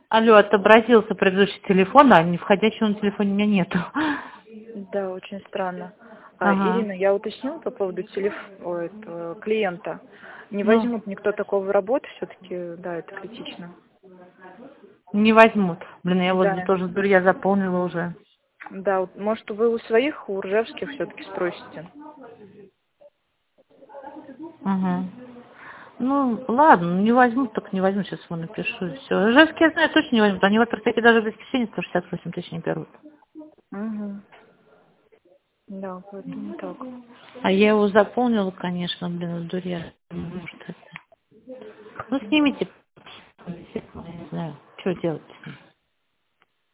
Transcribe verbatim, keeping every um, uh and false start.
Алло, отобразился предыдущий телефон, а не входящего на телефоне у меня нету. Да, очень странно. А, Ага. Ирина, я уточнила по поводу телеф... Ой, этого клиента. Не Ну, возьмут никто такого в работу, все-таки, да, это критично. не возьмут. Блин, я вот Да, тоже дурья заполнила уже. да, вот, может, вы у своих, у Ржевских все-таки спросите. Угу. Ну, ладно, не возьмут, так не возьму, сейчас его напишу, и все. Жесткие, я знаю, точно не возьмут. Они в Атарсеке даже в воскресенье сто шестьдесят восемь тысяч не берут. Угу. Да, поэтому так. А я его заполнила, конечно, блин, дурья. Может, это... Ну, снимите. Я не знаю, что делать с ним.